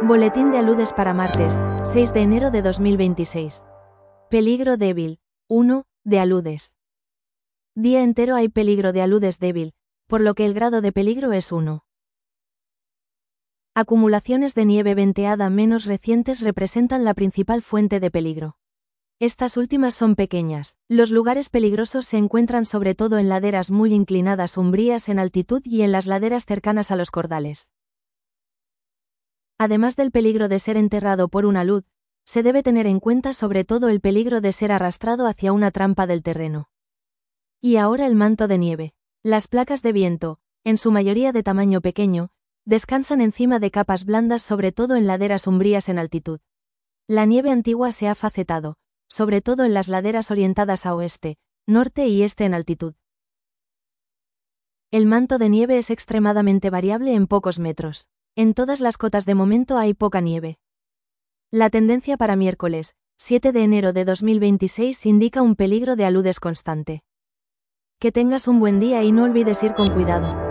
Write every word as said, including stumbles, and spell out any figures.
Boletín de aludes para martes, seis de enero de dos mil veintiséis. Peligro débil. uno. De aludes. Día entero hay peligro de aludes débil, por lo que el grado de peligro es uno. Acumulaciones de nieve venteada menos recientes representan la principal fuente de peligro. Estas últimas son pequeñas. Los lugares peligrosos se encuentran sobre todo en laderas muy inclinadas umbrías en altitud y en las laderas cercanas a los cordales. Además del peligro de ser enterrado por una alud, se debe tener en cuenta sobre todo el peligro de ser arrastrado hacia una trampa del terreno. Y ahora el manto de nieve. Las placas de viento, en su mayoría de tamaño pequeño, descansan encima de capas blandas sobre todo en laderas umbrías en altitud. La nieve antigua se ha facetado, sobre todo en las laderas orientadas a oeste, norte y este en altitud. El manto de nieve es extremadamente variable en pocos metros. En todas las cotas de momento hay poca nieve. La tendencia para miércoles, siete de enero de dos mil veintiséis indica un peligro de aludes constante. Que tengas un buen día y no olvides ir con cuidado.